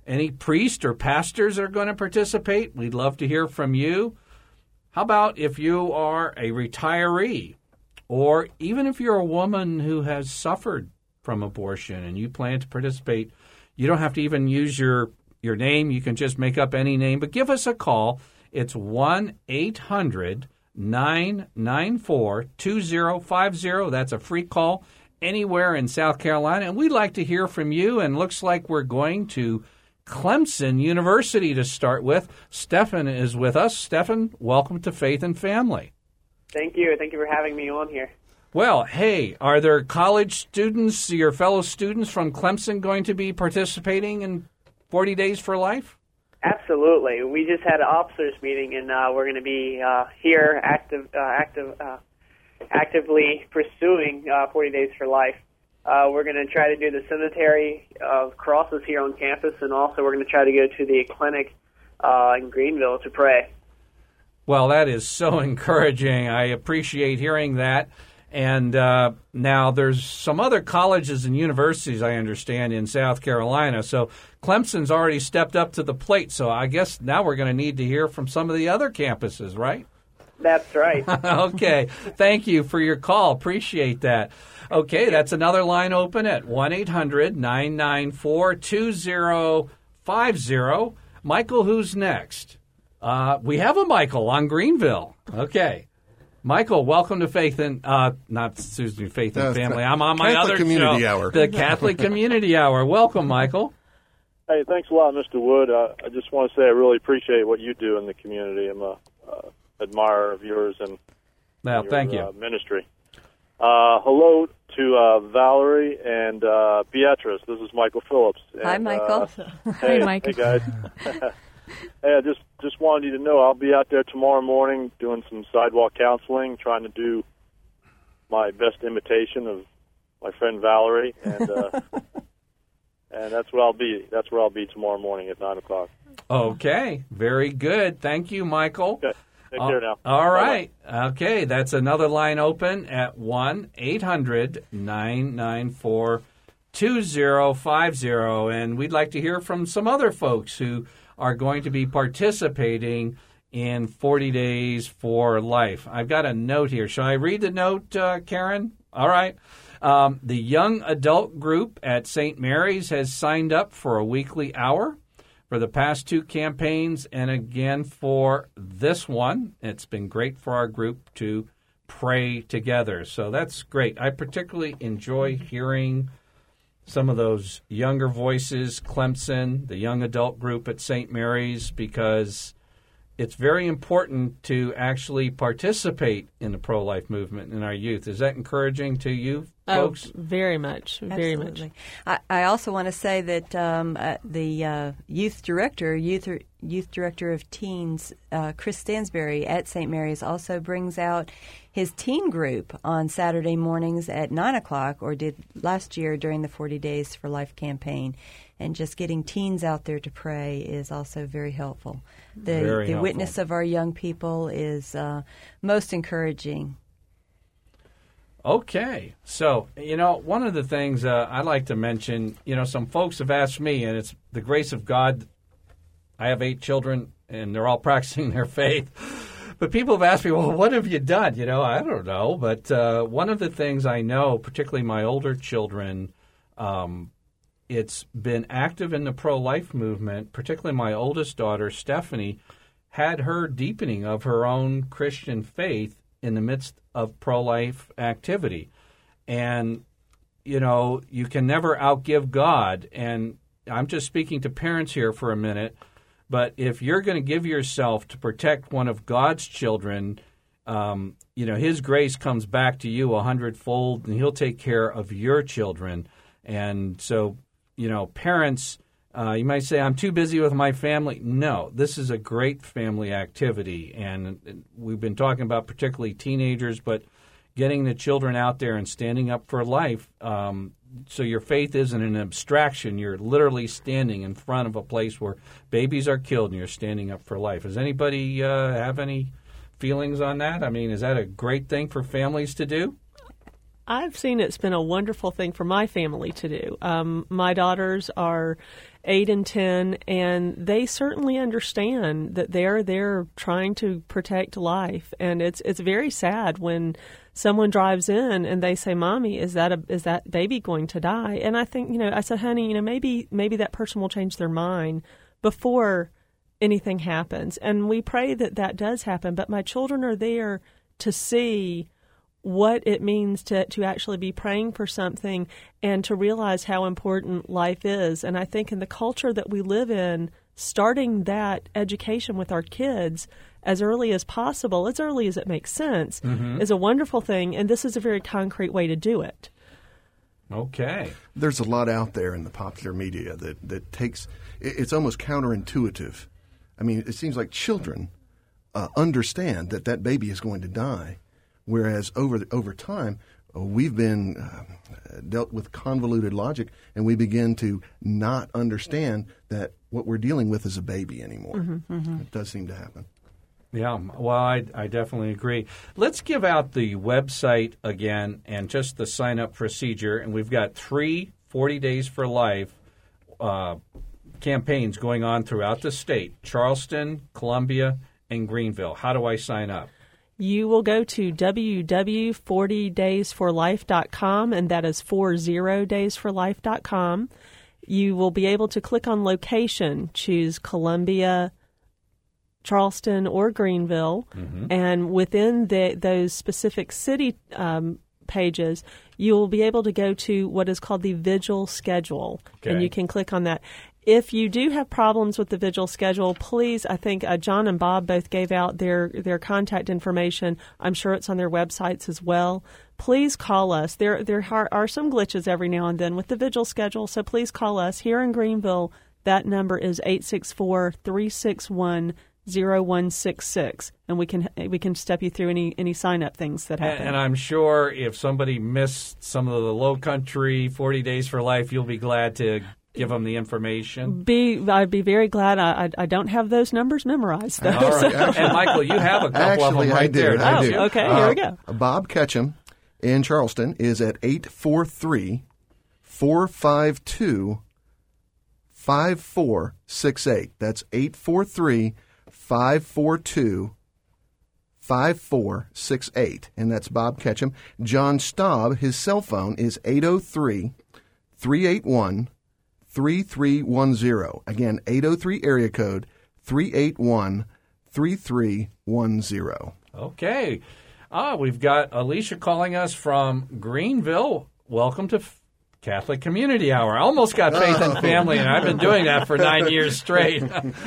Any priests or pastors are going to participate? We'd love to hear from you. How about if you are a retiree, or even if you're a woman who has suffered from abortion and you plan to participate? You don't have to even use your, your name. You can just make up any name. But give us a call. It's one eight hundred nine nine four two zero five zero. That's a free call anywhere in South Carolina. And we'd like to hear from you. And looks like we're going to Clemson University to start with. Stefan is with us. Stefan, welcome to Faith and Family. Thank you. Thank you for having me on here. Well, hey, are there college students, your fellow students from Clemson, going to be participating in forty Days for Life? Absolutely. We just had an officers meeting, and uh, we're going to be uh, here active, uh, active, uh, actively pursuing uh, forty Days for Life. Uh, we're going to try to do the cemetery of crosses here on campus, and also we're going to try to go to the clinic uh, in Greenville to pray. Well, that is so encouraging. I appreciate hearing that. And uh, now there's some other colleges and universities, I understand, in South Carolina. So Clemson's already stepped up to the plate. So I guess now we're going to need to hear from some of the other campuses, right? That's right. Okay. Thank you for your call. Appreciate that. Okay, that's another line open at one eight hundred nine nine four two zero five zero. Michael, who's next? Uh, we have a Michael on Greenville. Okay. Michael, welcome to Faith and, uh, not Susan, Faith and No, Family. I'm on my Catholic other Community show, Hour. the Catholic Community Hour. Welcome, Michael. Hey, thanks a lot, Mister Wood. Uh, I just want to say I really appreciate what you do in the community. I'm a uh, admirer of yours and Well, your, thank you. Uh, ministry. Uh, hello to uh, Valerie and uh, Beatrice. This is Michael Phillips. Hi, and, Michael. Uh, Hi, hey, Michael. Hey, guys. Hey, I just, just wanted you to know I'll be out there tomorrow morning doing some sidewalk counseling, trying to do my best imitation of my friend Valerie, and uh, and that's where I'll be. That's where I'll be tomorrow morning at nine o'clock. Okay, very good. Thank you, Michael. Okay. Take care now. All right. Okay, that's another line open at one eight hundred nine nine four two zero five zero. And we'd like to hear from some other folks who are going to be participating in forty Days for Life. I've got a note here. Shall I read the note, uh, Karen? All right. Um, the young adult group at Saint Mary's has signed up for a weekly hour for the past two campaigns, and again for this one. It's been great for our group to pray together. So that's great. I particularly enjoy hearing some of those younger voices, Clemson, the young adult group at Saint Mary's, because it's very important to actually participate in the pro-life movement in our youth. Is that encouraging to you folks? Oh, very much, very Absolutely. much. I, I also want to say that um, uh, the uh, youth director, youth youth director of teens, uh, Chris Stansberry at Saint Mary's, also brings out his teen group on Saturday mornings at nine o'clock, or did last year during the forty Days for Life campaign. And just getting teens out there to pray is also very helpful. The, very the helpful. witness of our young people is uh, most encouraging. Okay. So, you know, one of the things uh, I like to mention, you know, some folks have asked me, and it's the grace of God. I have eight children, and they're all practicing their faith. But people have asked me, well, what have you done? You know, I don't know. But uh, one of the things I know, particularly my older children, um, it's been active in the pro-life movement, particularly my oldest daughter, Stephanie, had her deepening of her own Christian faith in the midst of pro-life activity. And, you know, you can never outgive God. And I'm just speaking to parents here for a minute. But if you're going to give yourself to protect one of God's children, um, you know, His grace comes back to you a hundredfold, and He'll take care of your children. And so, you know, parents, uh, you might say, I'm too busy with my family. No, this is a great family activity. And we've been talking about particularly teenagers, but getting the children out there and standing up for life. Um, so your faith isn't an abstraction. You're literally standing in front of a place where babies are killed, and you're standing up for life. Does anybody uh, have any feelings on that? I mean, is that a great thing for families to do? I've seen it's been a wonderful thing for my family to do. Um, my daughters are eight and ten, and they certainly understand that they're there trying to protect life. And it's it's very sad when someone drives in and they say, "Mommy, is that a is that baby going to die?" And I think, you know, I said, "Honey, you know, maybe maybe that person will change their mind before anything happens." And we pray that that does happen. But my children are there to see what it means to, to actually be praying for something and to realize how important life is. And I think in the culture that we live in, starting that education with our kids as early as possible, as early as it makes sense, mm-hmm. is a wonderful thing. And this is a very concrete way to do it. Okay. There's a lot out there in the popular media that, that takes, it's almost counterintuitive. I mean, it seems like children uh, understand that that baby is going to die. Whereas over over time, uh, we've been uh, dealt with convoluted logic, and we begin to not understand that what we're dealing with is a baby anymore. Mm-hmm, mm-hmm. It does seem to happen. Yeah, well, I, I definitely agree. Let's give out the website again and just the sign-up procedure. And we've got three forty Days for Life uh, campaigns going on throughout the state, Charleston, Columbia, and Greenville. How do I sign up? You will go to w w w dot forty days for life dot com, and that is forty days for life dot com. You will be able to click on location, choose Columbia, Charleston, or Greenville, mm-hmm. and within the, those specific city um, pages, you will be able to go to what is called the Vigil Schedule, okay. and you can click on that. If you do have problems with the Vigil Schedule, please, I think uh, John and Bob both gave out their, their contact information. I'm sure it's on their websites as well. Please call us. There there are, are some glitches every now and then with the Vigil Schedule, so please call us. Here in Greenville, that number is eight six four, three six one, zero one six six, and we can we can step you through any, any sign-up things that happen. And, and I'm sure if somebody missed some of the Low Country forty Days for Life, you'll be glad to give them the information. Be I'd be very glad. I, I, I don't have those numbers memorized, though. All right. So. And, Michael, you have a couple Actually, of them right I do, there. I oh, do. Okay, uh, here we go. Bob Ketchum in Charleston is at eight four three, four five two, five four six eight. That's eight four three, five four two, five four six eight. And that's Bob Ketchum. John Staub, his cell phone is eight oh three, three eight one, three three one zero. Again, eight oh three area code, three eight one, three three one zero. Okay. Ah, we've got Alicia calling us from Greenville. Welcome to F- Catholic Community Hour. I almost got Faith and Family, and I've been doing that for nine years straight.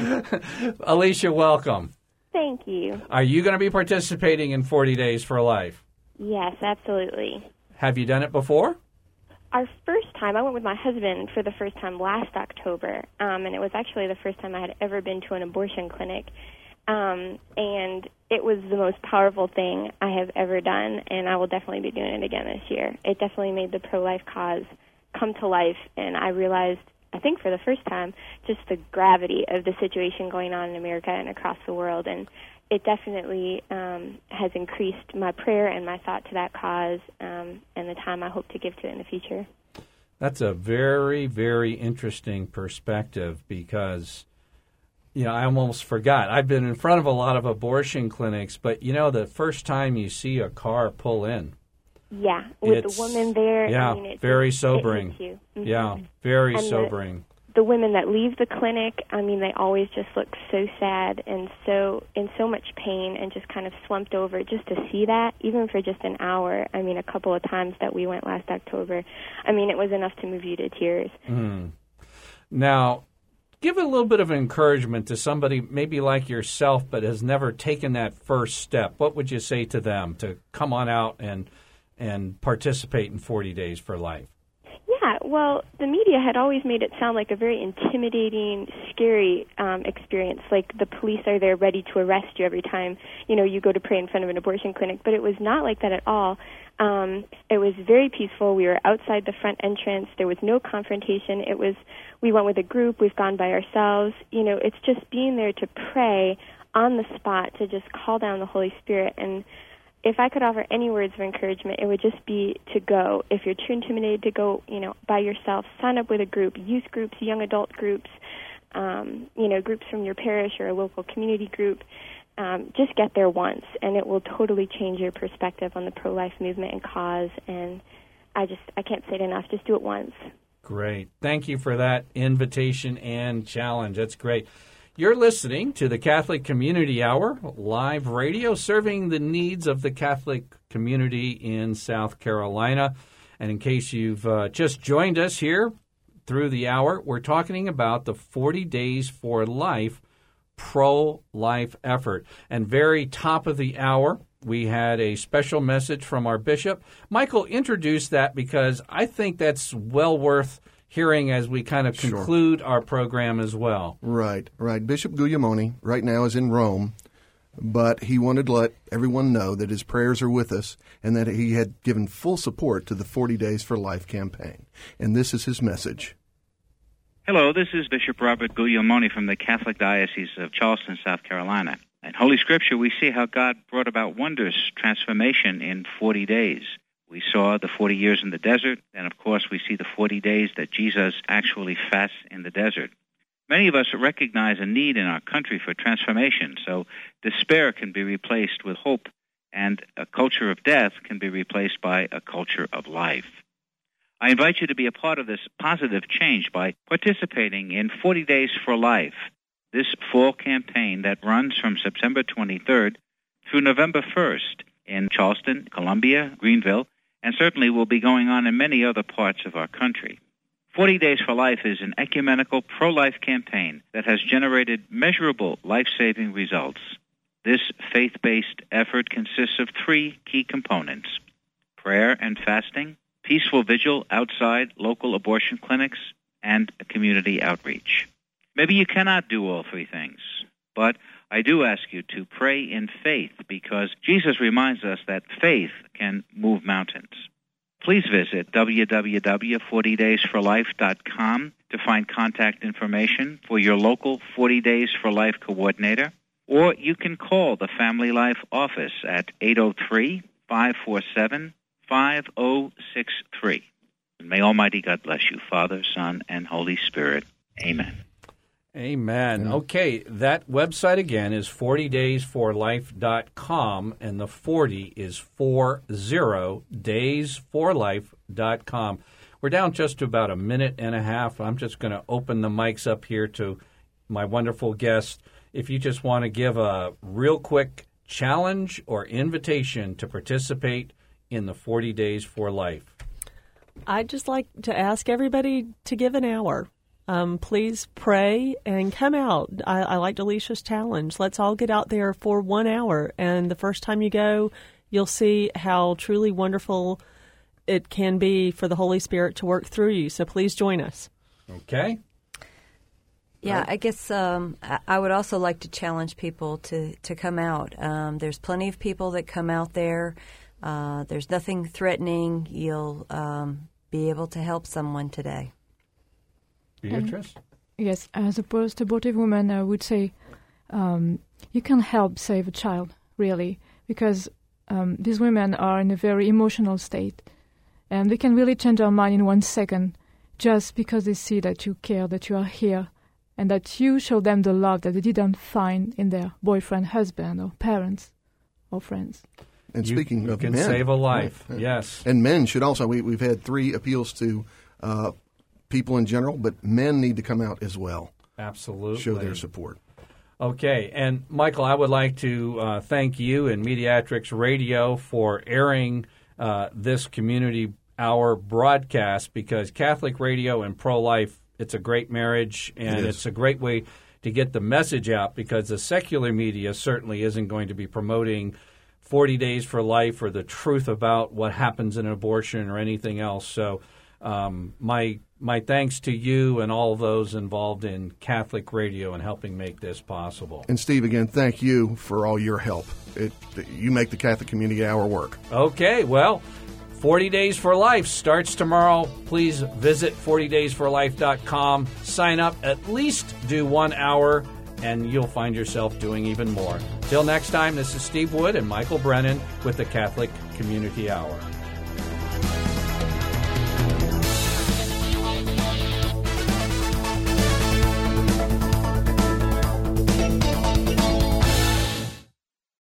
Alicia, welcome. Thank you. Are you going to be participating in forty Days for Life? Yes, absolutely. Have you done it before? Our first time, I went with my husband for the first time last October, um, and it was actually the first time I had ever been to an abortion clinic. Um, and it was the most powerful thing I have ever done, and I will definitely be doing it again this year. It definitely made the pro-life cause come to life, and I realized, I think for the first time, just the gravity of the situation going on in America and across the world. And it definitely um, has increased my prayer and my thought to that cause um, and the time I hope to give to it in the future. That's a very, very interesting perspective because, you know, I almost forgot. I've been in front of a lot of abortion clinics, but, you know, the first time you see a car pull in. Yeah, with the woman there. Yeah, I mean, it, very it, sobering. It hits you. Mm-hmm. Yeah, very and sobering. The, the women that leave the clinic, I mean, they always just look so sad and so in so much pain and just kind of slumped over. Just to see that, even for just an hour, I mean, a couple of times that we went last October, I mean, it was enough to move you to tears. Mm. Now, give a little bit of encouragement to somebody maybe like yourself but has never taken that first step. What would you say to them to come on out and and participate in forty Days for Life? Yeah, well, the media had always made it sound like a very intimidating, scary um, experience, like the police are there ready to arrest you every time, you know, you go to pray in front of an abortion clinic, but it was not like that at all. Um, it was very peaceful. We were outside the front entrance. There was no confrontation. It was, we went with a group. We've gone by ourselves. You know, it's just being there to pray on the spot, to just call down the Holy Spirit. And if I could offer any words of encouragement, it would just be to go. If you're too intimidated to go, you know, by yourself, sign up with a group, youth groups, young adult groups, um, you know, groups from your parish or a local community group. Um, just get there once, and it will totally change your perspective on the pro-life movement and cause. And I just, I can't say it enough. Just do it once. Great. Thank you for that invitation and challenge. That's great. You're listening to the Catholic Community Hour, live radio serving the needs of the Catholic community in South Carolina. And in case you've uh, just joined us here through the hour, we're talking about the forty Days for Life pro-life effort. And very top of the hour, we had a special message from our bishop. Michael, introduce that because I think that's well worth hearing as we kind of conclude sure. our program as well. Right, right. Bishop Guglielmone right now is in Rome, but he wanted to let everyone know that his prayers are with us and that he had given full support to the forty Days for Life campaign. And this is his message. Hello, this is Bishop Robert Guglielmone from the Catholic Diocese of Charleston, South Carolina. In Holy Scripture, we see how God brought about wondrous transformation in forty days. We saw the forty years in the desert, and of course we see the forty days that Jesus actually fasts in the desert. Many of us recognize a need in our country for transformation, so despair can be replaced with hope, and a culture of death can be replaced by a culture of life. I invite you to be a part of this positive change by participating in forty Days for Life, this fall campaign that runs from September twenty-third through November first in Charleston, Columbia, Greenville, and certainly will be going on in many other parts of our country. forty Days for Life is an ecumenical pro-life campaign that has generated measurable life-saving results. This faith-based effort consists of three key components: prayer and fasting, peaceful vigil outside local abortion clinics, and community outreach. Maybe you cannot do all three things, but I do ask you to pray in faith because Jesus reminds us that faith can move mountains. Please visit w w w dot forty days for life dot com to find contact information for your local forty Days for Life coordinator, or you can call the Family Life office at eight oh three, five four seven, five oh six three. And may Almighty God bless you, Father, Son, and Holy Spirit. Amen. Amen. Okay, that website again is forty days for life dot com, and the forty is forty days for life dot com. We're down just to about a minute and a half. I'm just going to open the mics up here to my wonderful guest. If you just want to give a real quick challenge or invitation to participate in the forty Days for Life. I'd just like to ask everybody to give an hour. Um, please pray and come out. I, I like Delicia's challenge. Let's all get out there for one hour. And the first time you go, you'll see how truly wonderful it can be for the Holy Spirit to work through you. So please join us. Okay. Yeah, I guess um, I would also like to challenge people to, to come out. Um, there's plenty of people that come out there. Uh, there's nothing threatening. You'll um, be able to help someone today. Beatrice? Um, yes, as a post-abortive woman, I would say um, you can help save a child, really, because um, these women are in a very emotional state, and they can really change their mind in one second just because they see that you care, that you are here, and that you show them the love that they didn't find in their boyfriend, husband, or parents, or friends. And you, speaking you of can men, save a life, right. Yes. And men should also, we, we've had three appeals to uh, people in general, but men need to come out as well. Absolutely. Show their support. Okay. And, Michael, I would like to uh, thank you and Mediatrix Radio for airing uh, this community hour broadcast because Catholic radio and pro-life, it's a great marriage, and it it's a great way to get the message out because the secular media certainly isn't going to be promoting forty Days for Life or the truth about what happens in an abortion or anything else. So um, my my thanks to you and all of those involved in Catholic radio and helping make this possible. And Steve, again, thank you for all your help. It, you make the Catholic Community Hour work. Okay, well, forty Days for Life starts tomorrow. Please visit forty days for life dot com. Sign up. At least do one hour and you'll find yourself doing even more. Till next time, this is Steve Wood and Michael Brennan with the Catholic Community Hour.